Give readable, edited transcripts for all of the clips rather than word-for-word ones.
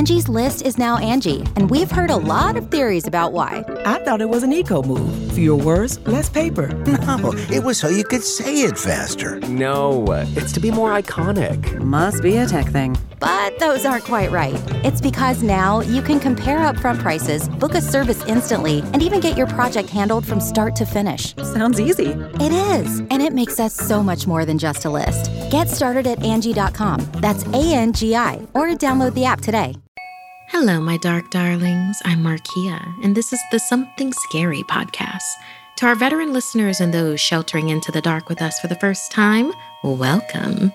Angie's List is now Angie, and we've heard a lot of theories about why. I thought it was an eco move. Fewer words, less paper. No, it was so you could say it faster. No, it's to be more iconic. Must be a tech thing. But those aren't quite right. It's because now you can compare upfront prices, book a service instantly, and even get your project handled from start to finish. Sounds easy. It is, and it makes us so much more than just a list. Get started at Angie.com. That's ANGI, or download the app today. Hello, my dark darlings. I'm Markia, and this is the Something Scary podcast. To our veteran listeners and those sheltering into the dark with us for the first time, welcome.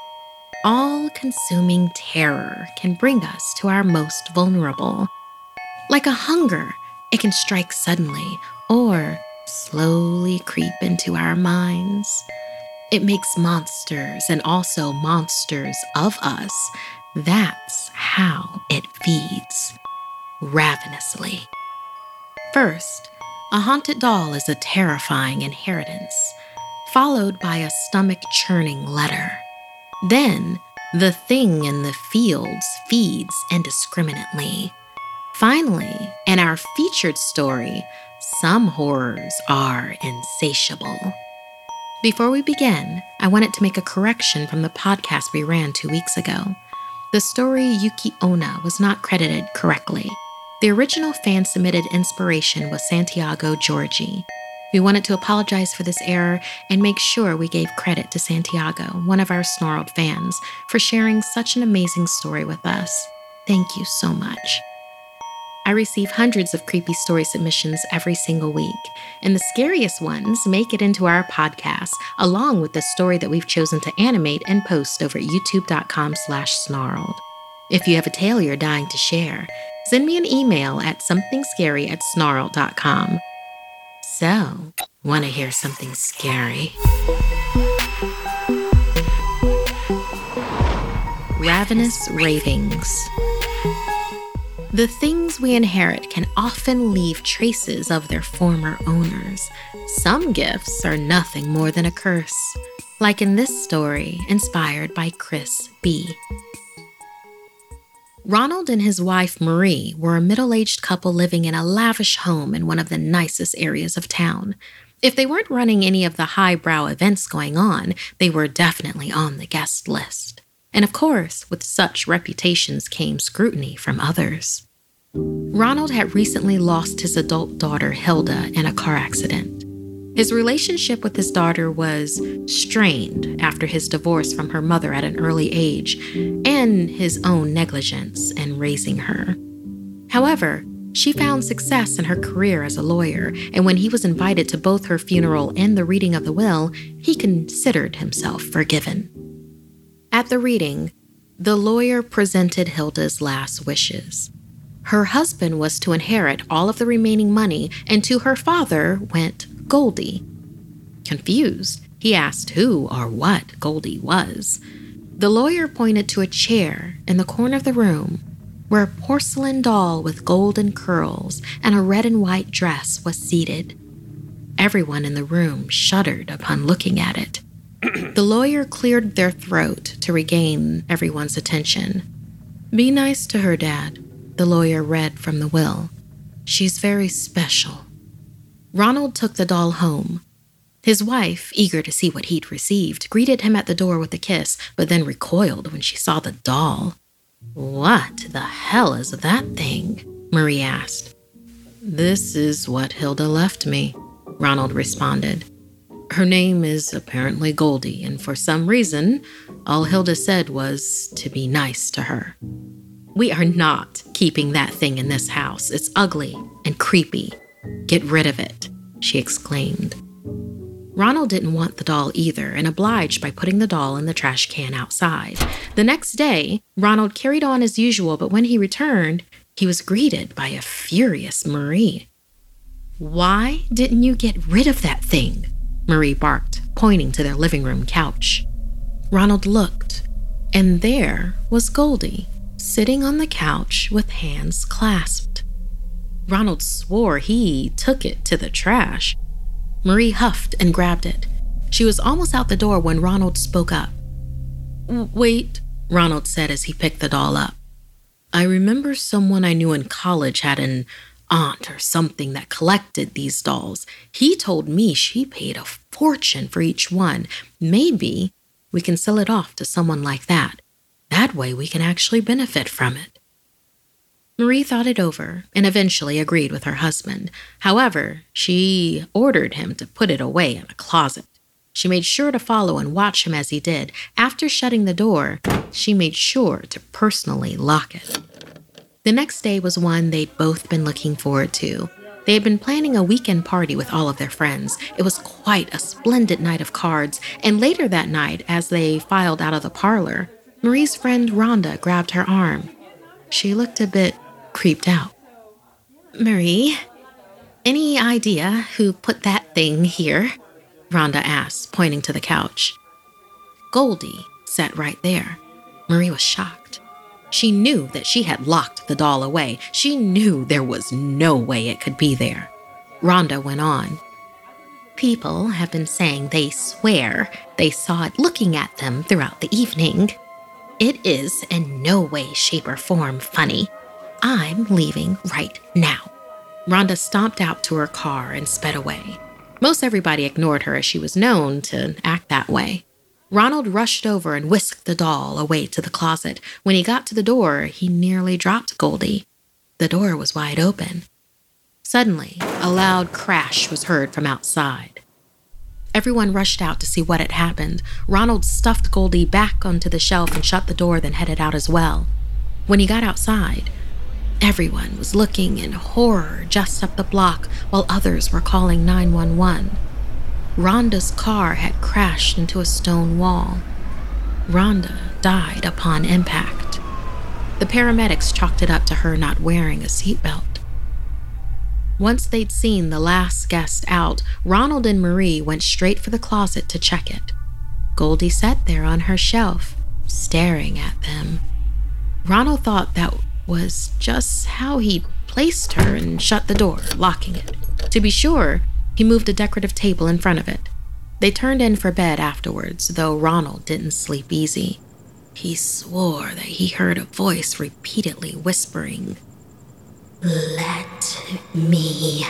All-consuming terror can bring us to our most vulnerable. Like a hunger, it can strike suddenly or slowly creep into our minds. It makes monsters and also monsters of us. That's how it feeds, ravenously. First, a haunted doll is a terrifying inheritance, followed by a stomach-churning letter. Then, the thing in the fields feeds indiscriminately. Finally, in our featured story, some horrors are insatiable. Before we begin, I wanted to make a correction from the podcast we ran 2 weeks ago. The story Yuki Onna was not credited correctly. The original fan-submitted inspiration was Santiago Giorgi. We wanted to apologize for this error and make sure we gave credit to Santiago, one of our Snarled fans, for sharing such an amazing story with us. Thank you so much. I receive hundreds of creepy story submissions every single week, and the scariest ones make it into our podcast, along with the story that we've chosen to animate and post over at youtube.com/snarled. If you have a tale you're dying to share, send me an email at somethingscary@snarled.com. So, want to hear something scary? Ravenous Ravings. The things we inherit can often leave traces of their former owners. Some gifts are nothing more than a curse, like in this story inspired by Chris B. Ronald and his wife Marie were a middle-aged couple living in a lavish home in one of the nicest areas of town. If they weren't running any of the highbrow events going on, they were definitely on the guest list. And of course, with such reputations came scrutiny from others. Ronald had recently lost his adult daughter Hilda in a car accident. His relationship with his daughter was strained after his divorce from her mother at an early age and his own negligence in raising her. However, she found success in her career as a lawyer, and when he was invited to both her funeral and the reading of the will, he considered himself forgiven. At the reading, the lawyer presented Hilda's last wishes. Her husband was to inherit all of the remaining money, and to her father went Goldie. Confused, he asked who or what Goldie was. The lawyer pointed to a chair in the corner of the room where a porcelain doll with golden curls and a red and white dress was seated. Everyone in the room shuddered upon looking at it. The lawyer cleared their throat to regain everyone's attention. "Be nice to her, Dad," the lawyer read from the will. "She's very special." Ronald took the doll home. His wife, eager to see what he'd received, greeted him at the door with a kiss, but then recoiled when she saw the doll. "What the hell is that thing?" Marie asked. "This is what Hilda left me," Ronald responded. "Her name is apparently Goldie, and for some reason, all Hilda said was to be nice to her." "We are not keeping that thing in this house. It's ugly and creepy. Get rid of it," she exclaimed. Ronald didn't want the doll either and obliged by putting the doll in the trash can outside. The next day, Ronald carried on as usual, but when he returned, he was greeted by a furious Marie. "Why didn't you get rid of that thing?" Marie barked, pointing to their living room couch. Ronald looked, and there was Goldie, sitting on the couch with hands clasped. Ronald swore he took it to the trash. Marie huffed and grabbed it. She was almost out the door when Ronald spoke up. "Wait," Ronald said as he picked the doll up. I remember someone I knew in college had an aunt or something that collected these dolls. He told me she paid a fortune for each one. Maybe we can sell it off to someone like that. That way we can actually benefit from it. Marie thought it over and eventually agreed with her husband. However, she ordered him to put it away in a closet. She made sure to follow and watch him as he did. After shutting the door, she made sure to personally lock it. The next day was one they'd both been looking forward to. They had been planning a weekend party with all of their friends. It was quite a splendid night of cards, and later that night, as they filed out of the parlor, Marie's friend Rhonda grabbed her arm. She looked a bit creeped out. "Marie, any idea who put that thing here?" Rhonda asked, pointing to the couch. Goldie sat right there. Marie was shocked. She knew that she had locked the doll away. She knew there was no way it could be there. Rhonda went on. "People have been saying they swear they saw it looking at them throughout the evening. It is in no way, shape, or form funny. I'm leaving right now." Rhonda stomped out to her car and sped away. Most everybody ignored her as she was known to act that way. Ronald rushed over and whisked the doll away to the closet. When he got to the door, he nearly dropped Goldie. The door was wide open. Suddenly, a loud crash was heard from outside. Everyone rushed out to see what had happened. Ronald stuffed Goldie back onto the shelf and shut the door, then headed out as well. When he got outside, everyone was looking in horror just up the block while others were calling 911. Rhonda's car had crashed into a stone wall. Rhonda died upon impact. The paramedics chalked it up to her not wearing a seatbelt. Once they'd seen the last guest out, Ronald and Marie went straight for the closet to check it. Goldie sat there on her shelf, staring at them. Ronald thought that was just how he'd placed her and shut the door, locking it. To be sure, he moved a decorative table in front of it. They turned in for bed afterwards, though Ronald didn't sleep easy. He swore that he heard a voice repeatedly whispering, "Let me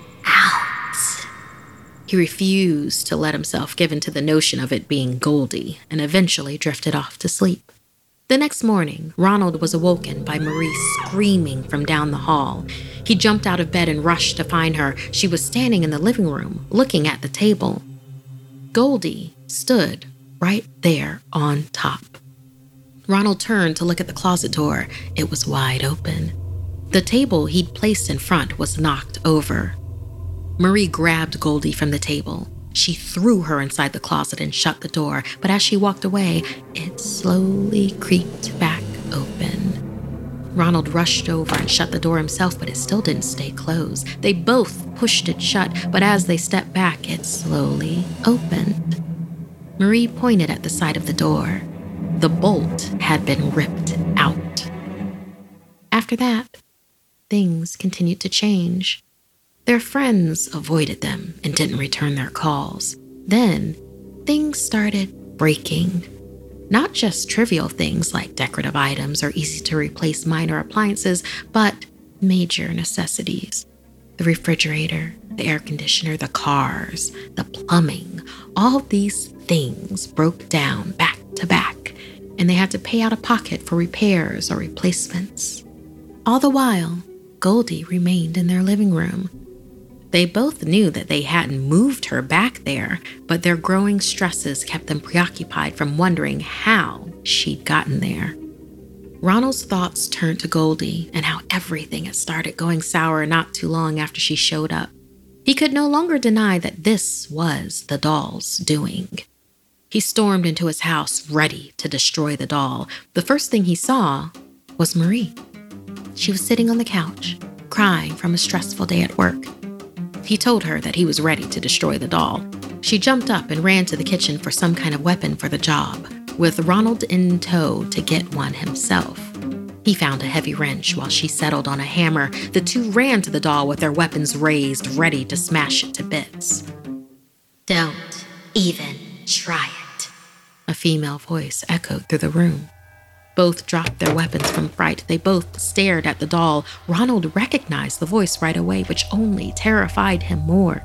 out." He refused to let himself give in to the notion of it being Goldie and eventually drifted off to sleep. The next morning, Ronald was awoken by Marie screaming from down the hall. He jumped out of bed and rushed to find her. She was standing in the living room, looking at the table. Goldie stood right there on top. Ronald turned to look at the closet door. It was wide open. The table he'd placed in front was knocked over. Marie grabbed Goldie from the table. She threw her inside the closet and shut the door, but as she walked away, it slowly creaked back open. Ronald rushed over and shut the door himself, but it still didn't stay closed. They both pushed it shut, but as they stepped back, it slowly opened. Marie pointed at the side of the door. The bolt had been ripped out. After that, things continued to change. Their friends avoided them and didn't return their calls. Then, things started breaking. Not just trivial things like decorative items or easy-to-replace minor appliances, but major necessities. The refrigerator, the air conditioner, the cars, the plumbing, all these things broke down back to back, and they had to pay out of pocket for repairs or replacements. All the while, Goldie remained in their living room. They both knew that they hadn't moved her back there, but their growing stresses kept them preoccupied from wondering how she'd gotten there. Ronald's thoughts turned to Goldie and how everything had started going sour not too long after she showed up. He could no longer deny that this was the doll's doing. He stormed into his house, ready to destroy the doll. The first thing he saw was Marie. She was sitting on the couch, crying from a stressful day at work. He told her that he was ready to destroy the doll. She jumped up and ran to the kitchen for some kind of weapon for the job, with Ronald in tow to get one himself. He found a heavy wrench while she settled on a hammer. The two ran to the doll with their weapons raised, ready to smash it to bits. "Don't even try it," a female voice echoed through the room. Both dropped their weapons from fright. They both stared at the doll. Ronald recognized the voice right away, which only terrified him more.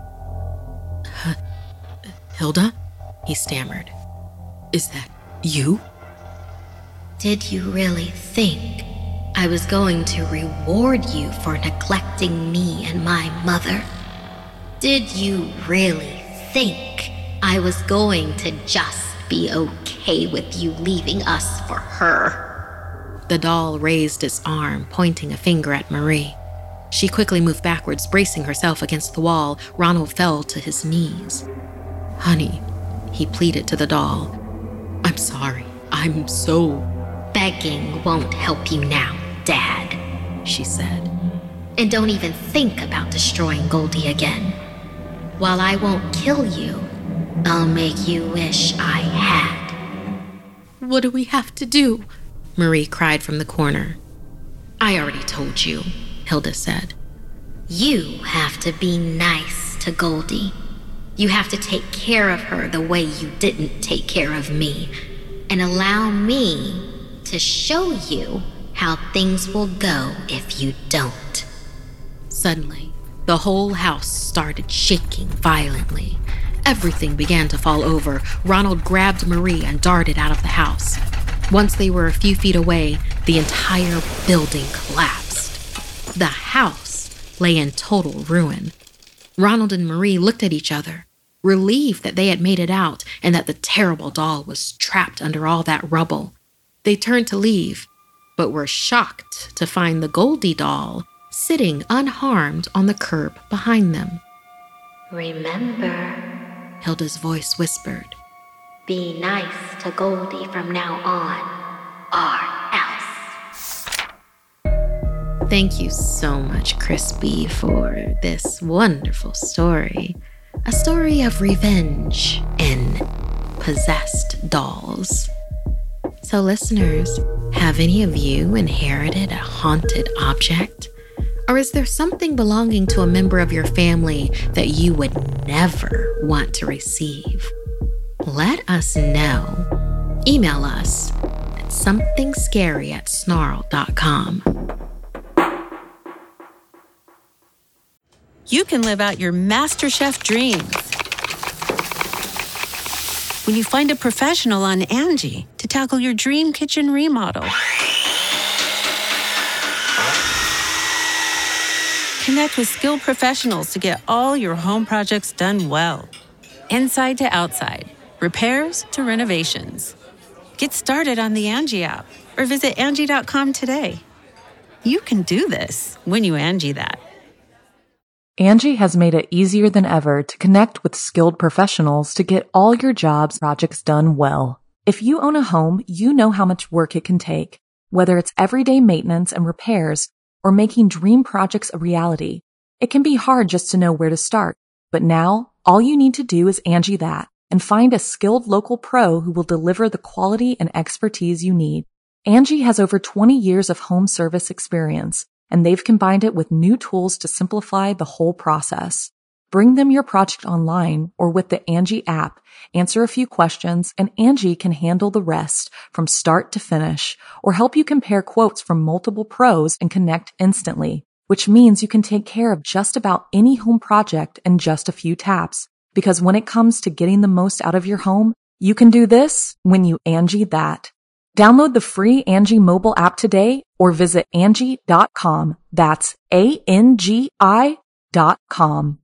Hilda? He stammered. Is that you? Did you really think I was going to reward you for neglecting me and my mother? Did you really think I was going to just be okay with you leaving us for her? The doll raised its arm, pointing a finger at Marie. She quickly moved backwards, bracing herself against the wall. Ronald fell to his knees. Honey, he pleaded to the doll. I'm sorry. I'm so... Begging won't help you now, Dad, she said. And don't even think about destroying Goldie again. While I won't kill you, I'll make you wish I had. What do we have to do? Marie cried from the corner. I already told you, Hilda said. You have to be nice to Goldie. You have to take care of her the way you didn't take care of me. And allow me to show you how things will go if you don't. Suddenly, the whole house started shaking violently. Everything began to fall over. Ronald grabbed Marie and darted out of the house. Once they were a few feet away, the entire building collapsed. The house lay in total ruin. Ronald and Marie looked at each other, relieved that they had made it out and that the terrible doll was trapped under all that rubble. They turned to leave, but were shocked to find the Goldie doll sitting unharmed on the curb behind them. Remember, Hilda's voice whispered, be nice to Goldie from now on, or else. Thank you so much, Crispy, for this wonderful story. A story of revenge and possessed dolls. So listeners, have any of you inherited a haunted object? Or is there something belonging to a member of your family that you would never want to receive? Let us know. Email us at somethingscary@snarl.com. You can live out your MasterChef dreams when you find a professional on Angie to tackle your dream kitchen remodel. Connect with skilled professionals to get all your home projects done well. Inside to outside, repairs to renovations. Get started on the Angie app or visit Angie.com today. You can do this when you Angie that. Angie has made it easier than ever to connect with skilled professionals to get all your jobs projects done well. If you own a home, you know how much work it can take, whether it's everyday maintenance and repairs or making dream projects a reality. It can be hard just to know where to start, but now all you need to do is Angie that and find a skilled local pro who will deliver the quality and expertise you need. Angie has over 20 years of home service experience, and they've combined it with new tools to simplify the whole process. Bring them your project online or with the Angie app, answer a few questions, and Angie can handle the rest from start to finish, or help you compare quotes from multiple pros and connect instantly, which means you can take care of just about any home project in just a few taps. Because when it comes to getting the most out of your home, you can do this when you Angie that. Download the free Angie mobile app today or visit Angie.com. That's ANGI.com.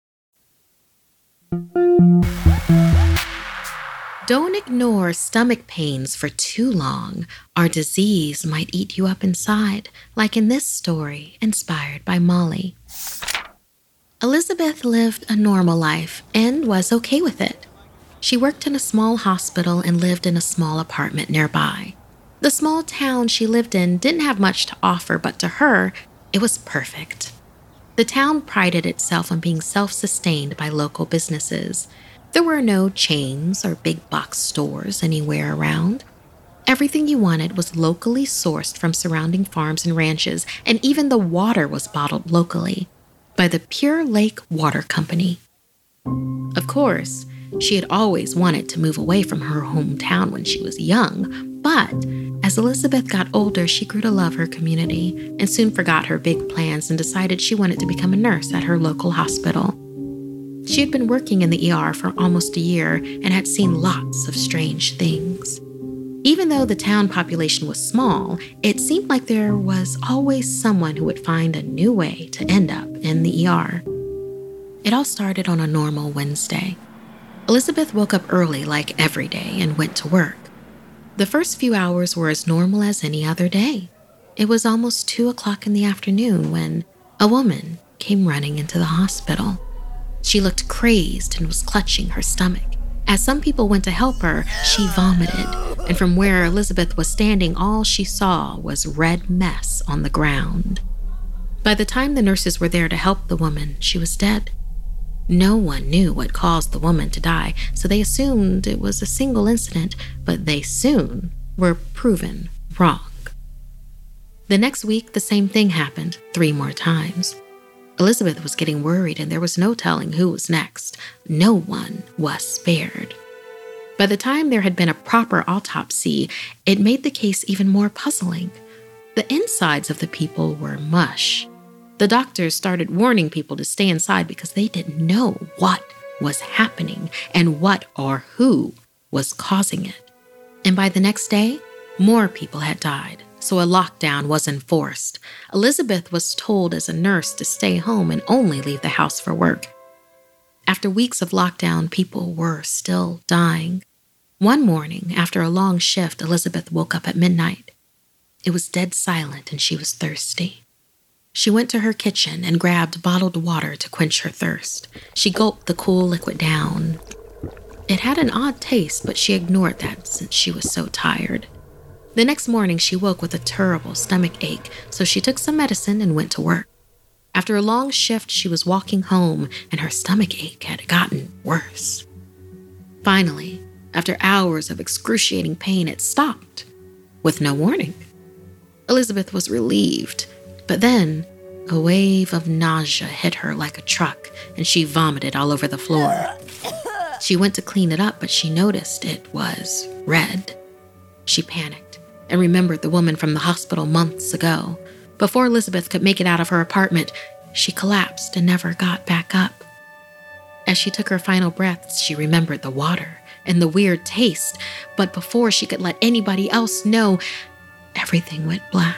Don't ignore stomach pains for too long. Our disease might eat you up inside, like in this story inspired by Molly. Elizabeth lived a normal life and was okay with it. She worked in a small hospital and lived in a small apartment nearby. The small town she lived in didn't have much to offer, but to her, it was perfect. The town prided itself on being self-sustained by local businesses. There were no chains or big box stores anywhere around. Everything you wanted was locally sourced from surrounding farms and ranches, and even the water was bottled locally by the Pure Lake Water Company. Of course, She had always wanted to move away from her hometown when she was young, but as Elizabeth got older, she grew to love her community and soon forgot her big plans and decided she wanted to become a nurse at her local hospital. She had been working in the ER for almost a year and had seen lots of strange things. Even though the town population was small, it seemed like there was always someone who would find a new way to end up in the ER. It all started on a normal Wednesday. Elizabeth woke up early like every day and went to work. The first few hours were as normal as any other day. It was almost 2:00 in the afternoon when a woman came running into the hospital. She looked crazed and was clutching her stomach. As some people went to help her, she vomited, and from where Elizabeth was standing, all she saw was red mess on the ground. By the time the nurses were there to help the woman, she was dead. No one knew what caused the woman to die, so they assumed it was a single incident, but they soon were proven wrong. The next week, the same thing happened 3 more times. Elizabeth was getting worried, and there was no telling who was next. No one was spared. By the time there had been a proper autopsy, it made the case even more puzzling. The insides of the people were mush. The doctors started warning people to stay inside because they didn't know what was happening and what or who was causing it. And by the next day, more people had died, so a lockdown was enforced. Elizabeth was told as a nurse to stay home and only leave the house for work. After weeks of lockdown, people were still dying. One morning, after a long shift, Elizabeth woke up at midnight. It was dead silent and she was thirsty. She went to her kitchen and grabbed bottled water to quench her thirst. She gulped the cool liquid down. It had an odd taste, but she ignored that since she was so tired. The next morning, she woke with a terrible stomach ache, so she took some medicine and went to work. After a long shift, she was walking home, and her stomach ache had gotten worse. Finally, after hours of excruciating pain, it stopped, with no warning. Elizabeth was relieved, but then a wave of nausea hit her like a truck, and she vomited all over the floor. She went to clean it up, but she noticed it was red. She panicked and remembered the woman from the hospital months ago. Before Elizabeth could make it out of her apartment, she collapsed and never got back up. As she took her final breaths, she remembered the water and the weird taste, but before she could let anybody else know, everything went black.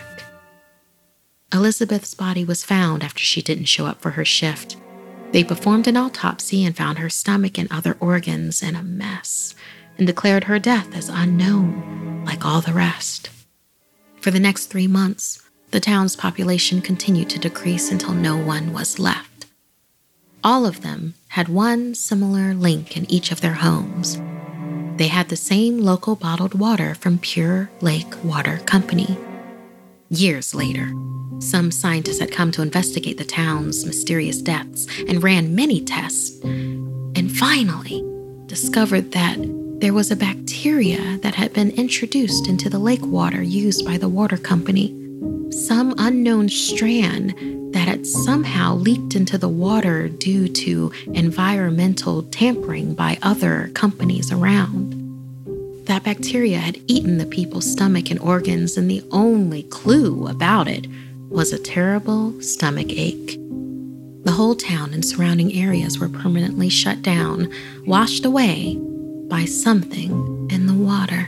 Elizabeth's body was found after she didn't show up for her shift. They performed an autopsy and found her stomach and other organs in a mess and declared her death as unknown, like all the rest. For the next 3 months, the town's population continued to decrease until no one was left. All of them had one similar link in each of their homes. They had the same local bottled water from Pure Lake Water Company. Years later, some scientists had come to investigate the town's mysterious deaths and ran many tests, and finally discovered that there was a bacteria that had been introduced into the lake water used by the water company. Some unknown strand that had somehow leaked into the water due to environmental tampering by other companies around. That bacteria had eaten the people's stomach and organs, and the only clue about it was a terrible stomach ache. The whole town and surrounding areas were permanently shut down, washed away by something in the water.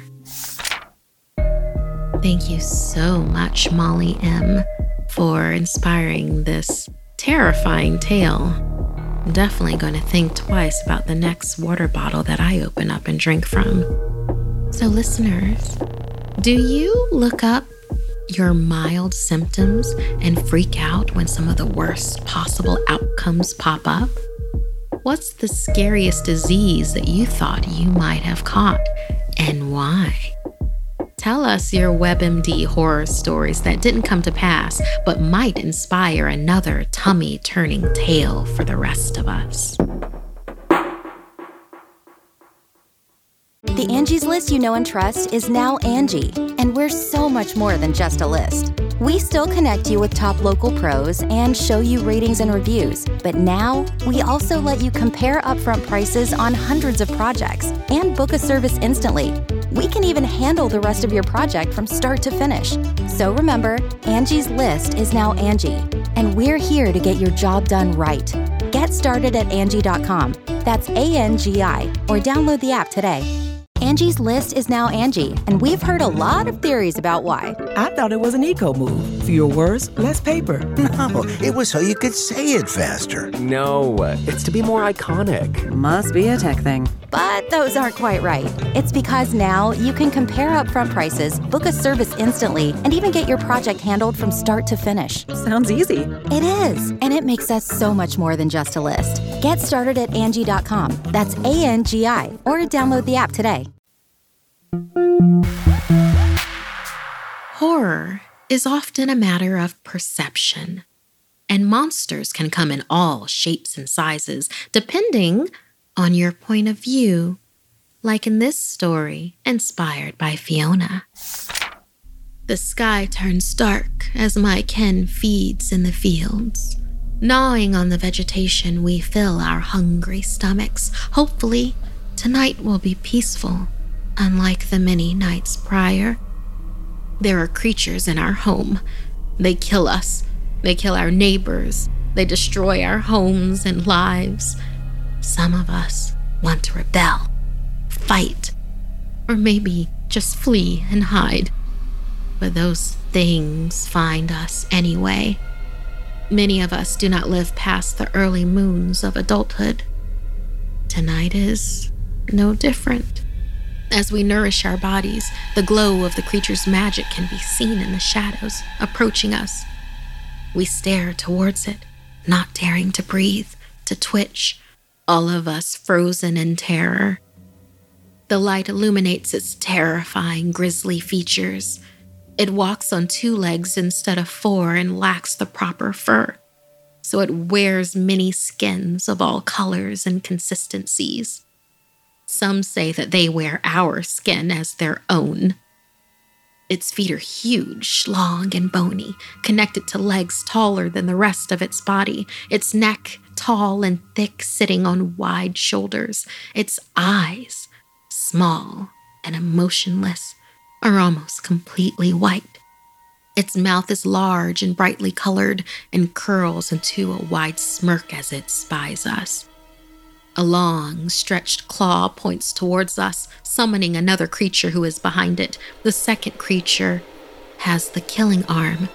Thank you so much, Molly M., for inspiring this terrifying tale. I'm definitely going to think twice about the next water bottle that I open up and drink from. So listeners, do you look up your mild symptoms and freak out when some of the worst possible outcomes pop up? What's the scariest disease that you thought you might have caught, and why? Tell us your WebMD horror stories that didn't come to pass, but might inspire another tummy-turning tale for the rest of us. The Angie's List you know and trust is now Angie, and we're so much more than just a list. We still connect you with top local pros and show you ratings and reviews, but now we also let you compare upfront prices on hundreds of projects and book a service instantly. We can even handle the rest of your project from start to finish. So remember, Angie's List is now Angie, and we're here to get your job done right. Get started at Angie.com. That's ANGI, or download the app today. Angie's List is now Angie, and we've heard a lot of theories about why. I thought it was an eco move. Fewer words, less paper. No, it was so you could say it faster. No, it's to be more iconic. Must be a tech thing. But those aren't quite right. It's because now you can compare upfront prices, book a service instantly, and even get your project handled from start to finish. Sounds easy. It is, and it makes us so much more than just a list. Get started at Angie.com. That's ANGI, or download the app today. Horror is often a matter of perception, and monsters can come in all shapes and sizes, depending on your point of view, like in this story inspired by Fiona. The sky turns dark as my Ken feeds in the fields. Gnawing on the vegetation, we fill our hungry stomachs. Hopefully, tonight will be peaceful, unlike the many nights prior. There are creatures in our home. They kill us. They kill our neighbors. They destroy our homes and lives. Some of us want to rebel, fight, or maybe just flee and hide. But those things find us anyway. Many of us do not live past the early moons of adulthood. Tonight is no different. As we nourish our bodies, the glow of the creature's magic can be seen in the shadows, approaching us. We stare towards it, not daring to breathe, to twitch, all of us frozen in terror. The light illuminates its terrifying, grisly features. It walks on 2 legs instead of 4 and lacks the proper fur, so it wears many skins of all colors and consistencies. Some say that they wear our skin as their own. Its feet are huge, long, and bony, connected to legs taller than the rest of its body. Its neck, tall and thick, sitting on wide shoulders. Its eyes, small and emotionless, are almost completely white. Its mouth is large and brightly colored and curls into a wide smirk as it spies us. A long, stretched claw points towards us, summoning another creature who is behind it. The second creature has the killing arm.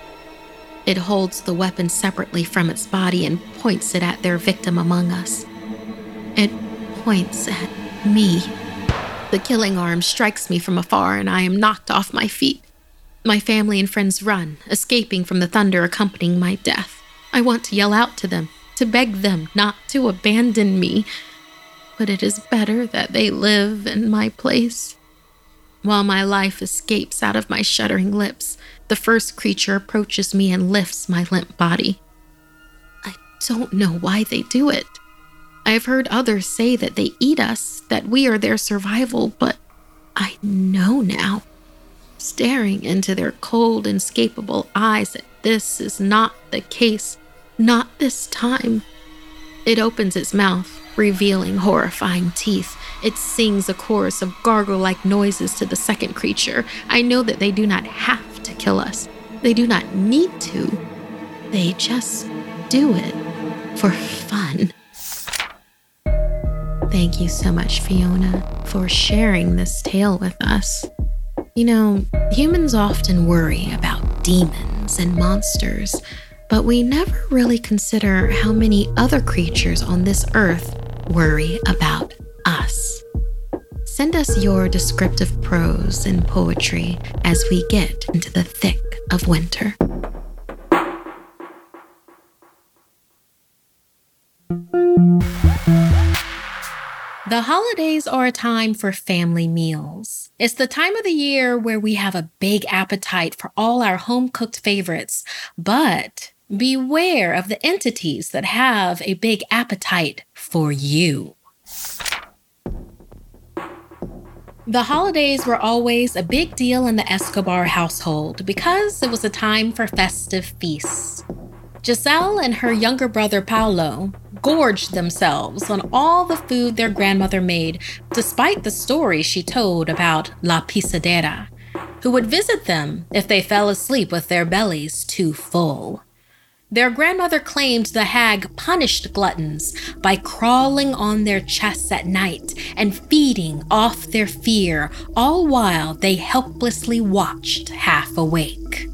It holds the weapon separately from its body and points it at their victim among us. It points at me. The killing arm strikes me from afar, and I am knocked off my feet. My family and friends run, escaping from the thunder accompanying my death. I want to yell out to them, to beg them not to abandon me, but it is better that they live in my place. While my life escapes out of my shuddering lips, the first creature approaches me and lifts my limp body. I don't know why they do it. I have heard others say that they eat us, that we are their survival, but I know now. Staring into their cold, inescapable eyes, that this is not the case. Not this time. It opens its mouth, revealing horrifying teeth. It sings a chorus of gargle-like noises to the second creature. I know that they do not have to kill us. They do not need to. They just do it for fun. Thank you so much, Fiona, for sharing this tale with us. You know, humans often worry about demons and monsters, but we never really consider how many other creatures on this earth worry about us. Send us your descriptive prose and poetry as we get into the thick of winter. The holidays are a time for family meals. It's the time of the year where we have a big appetite for all our home-cooked favorites, but beware of the entities that have a big appetite for you. The holidays were always a big deal in the Escobar household because it was a time for festive feasts. Giselle and her younger brother Paulo gorged themselves on all the food their grandmother made, despite the story she told about La Pisadera, who would visit them if they fell asleep with their bellies too full. Their grandmother claimed the hag punished gluttons by crawling on their chests at night and feeding off their fear, all while they helplessly watched half awake.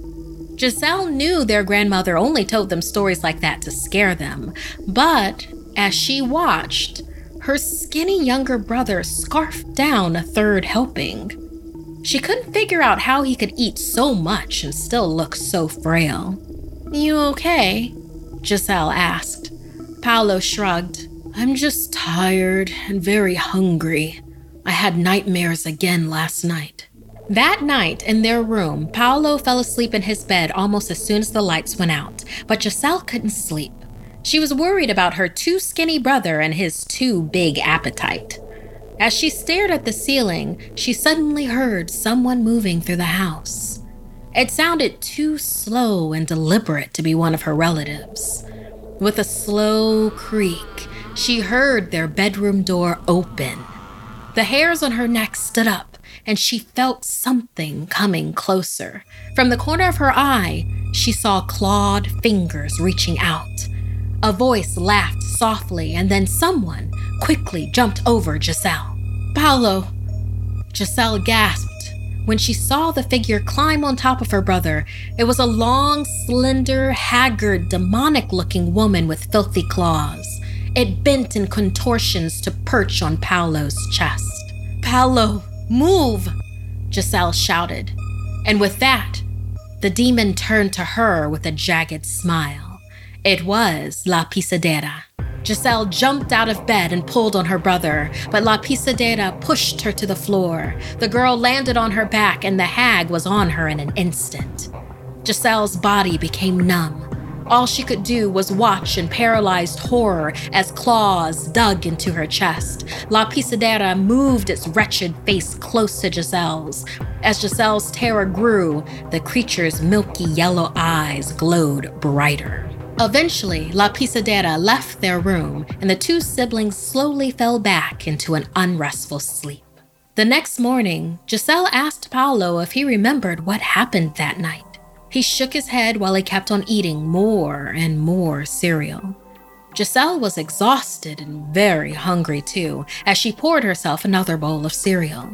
Giselle knew their grandmother only told them stories like that to scare them, but as she watched, her skinny younger brother scarfed down a third helping. She couldn't figure out how he could eat so much and still look so frail. "You okay?" Giselle asked. Paulo shrugged. "I'm just tired and very hungry. I had nightmares again last night." That night, in their room, Paulo fell asleep in his bed almost as soon as the lights went out, but Giselle couldn't sleep. She was worried about her too skinny brother and his too big appetite. As she stared at the ceiling, she suddenly heard someone moving through the house. It sounded too slow and deliberate to be one of her relatives. With a slow creak, she heard their bedroom door open. The hairs on her neck stood up, and she felt something coming closer. From the corner of her eye, she saw clawed fingers reaching out. A voice laughed softly, and then someone quickly jumped over Giselle. "Paulo!" Giselle gasped. When she saw the figure climb on top of her brother, it was a long, slender, haggard, demonic-looking woman with filthy claws. It bent in contortions to perch on Paulo's chest. "Paulo, move!" Giselle shouted. And with that, the demon turned to her with a jagged smile. It was La Pisadera. Giselle jumped out of bed and pulled on her brother, but La Pisadera pushed her to the floor. The girl landed on her back, and the hag was on her in an instant. Giselle's body became numb. All she could do was watch in paralyzed horror as claws dug into her chest. La Pisadera moved its wretched face close to Giselle's. As Giselle's terror grew, the creature's milky yellow eyes glowed brighter. Eventually, La Pisadera left their room, and the two siblings slowly fell back into an unrestful sleep. The next morning, Giselle asked Paulo if he remembered what happened that night. He shook his head while he kept on eating more and more cereal. Giselle was exhausted and very hungry too, as she poured herself another bowl of cereal.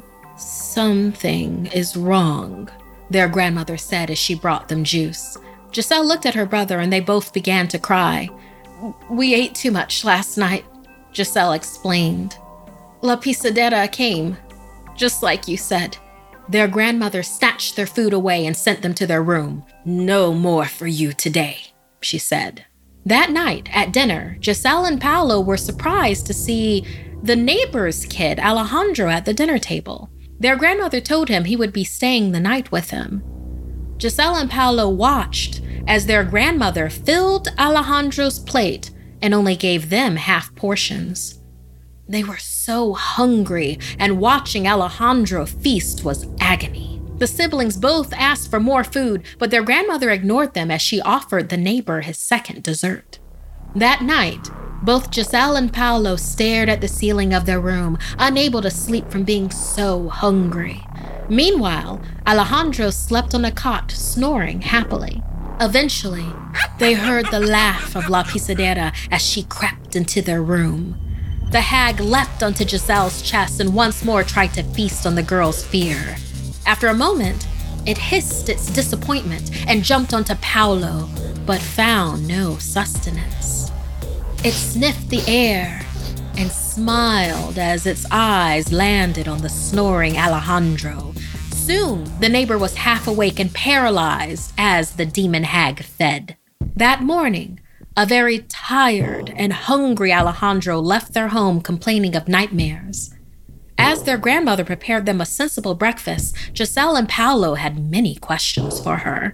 "Something is wrong," their grandmother said as she brought them juice. Giselle looked at her brother and they both began to cry. "We ate too much last night," Giselle explained. "La Pisadera came, just like you said." Their grandmother snatched their food away and sent them to their room. "No more for you today," she said. That night at dinner, Giselle and Paulo were surprised to see the neighbor's kid, Alejandro, at the dinner table. Their grandmother told him he would be staying the night with him. Giselle and Paulo watched as their grandmother filled Alejandro's plate and only gave them half portions. They were so hungry, and watching Alejandro feast was agony. The siblings both asked for more food, but their grandmother ignored them as she offered the neighbor his second dessert. That night, both Giselle and Paulo stared at the ceiling of their room, unable to sleep from being so hungry. Meanwhile, Alejandro slept on a cot, snoring happily. Eventually, they heard the laugh of La Pisadera as she crept into their room. The hag leapt onto Giselle's chest and once more tried to feast on the girl's fear. After a moment, it hissed its disappointment and jumped onto Paulo, but found no sustenance. It sniffed the air and smiled as its eyes landed on the snoring Alejandro. Soon, the neighbor was half awake and paralyzed as the demon hag fed. That morning, a very tired and hungry Alejandro left their home complaining of nightmares. As their grandmother prepared them a sensible breakfast, Giselle and Paulo had many questions for her.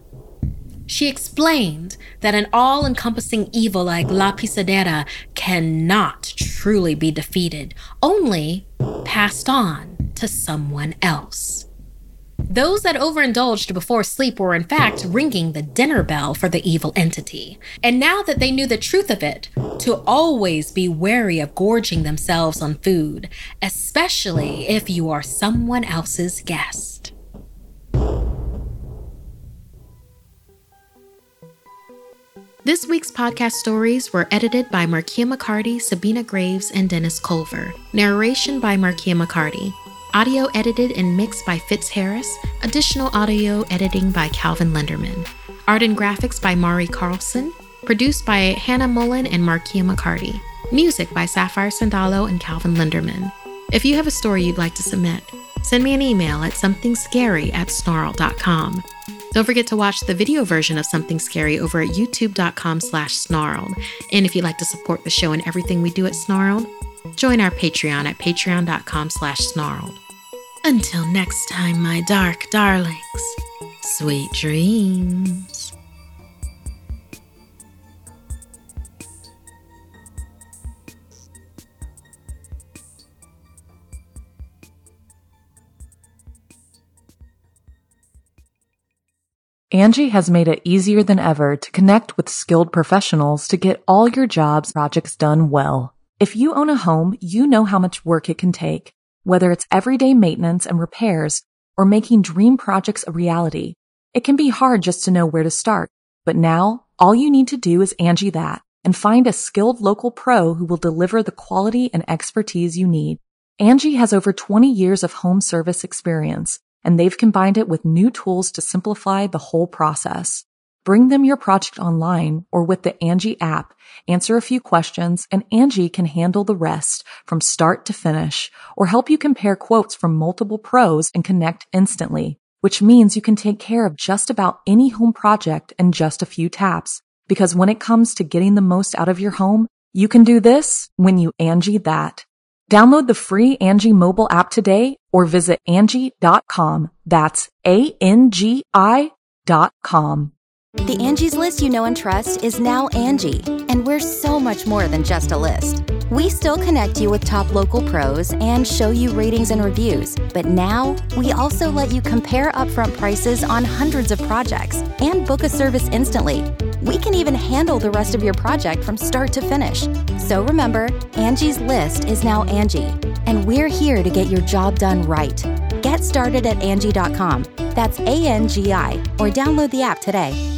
She explained that an all-encompassing evil like La Pisadera cannot truly be defeated, only passed on to to someone else. Those that overindulged before sleep were in fact ringing the dinner bell for the evil entity. And now that they knew the truth of it, to always be wary of gorging themselves on food, especially if you are someone else's guest. This week's podcast stories were edited by Markia McCarty, Sabina Graves, and Dennis Culver. Narration by Markia McCarty. Audio edited and mixed by Fitz Harris. Additional audio editing by Calvin Lenderman. Art and graphics by Mari Carlson. Produced by Hannah Mullen and Markia McCarty. Music by Sapphire Sandalo and Calvin Lenderman. If you have a story you'd like to submit, send me an email at somethingscary@snarl.com. Don't forget to watch the video version of Something Scary over at youtube.com/snarled. And if you'd like to support the show and everything we do at Snarled, join our Patreon at patreon.com/snarled. Until next time, my dark darlings, sweet dreams. Angie has made it easier than ever to connect with skilled professionals to get all your jobs projects done well. If you own a home, you know how much work it can take, whether it's everyday maintenance and repairs or making dream projects a reality. It can be hard just to know where to start, but now all you need to do is Angie that and find a skilled local pro who will deliver the quality and expertise you need. Angie has over 20 years of home service experience, and they've combined it with new tools to simplify the whole process. Bring them your project online or with the Angie app, answer a few questions, and Angie can handle the rest from start to finish or help you compare quotes from multiple pros and connect instantly, which means you can take care of just about any home project in just a few taps. Because when it comes to getting the most out of your home, you can do this when you Angie that. Download the free Angie mobile app today or visit Angie.com. That's ANGI.com. The Angie's List you know and trust is now Angie, and we're so much more than just a list. We still connect you with top local pros and show you ratings and reviews, but now we also let you compare upfront prices on hundreds of projects and book a service instantly. We can even handle the rest of your project from start to finish. So remember, Angie's List is now Angie, and we're here to get your job done right. Get started at Angie.com. That's ANGI, or download the app today.